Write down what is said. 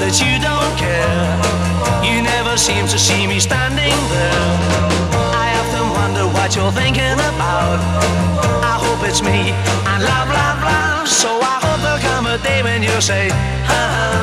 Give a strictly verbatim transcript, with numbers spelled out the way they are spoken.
that you don't care. You never seem to see me standing there. I often wonder what you're thinking about. I hope it's me and love, love, love. So I hope there'll come a day when you'll say, ha ha.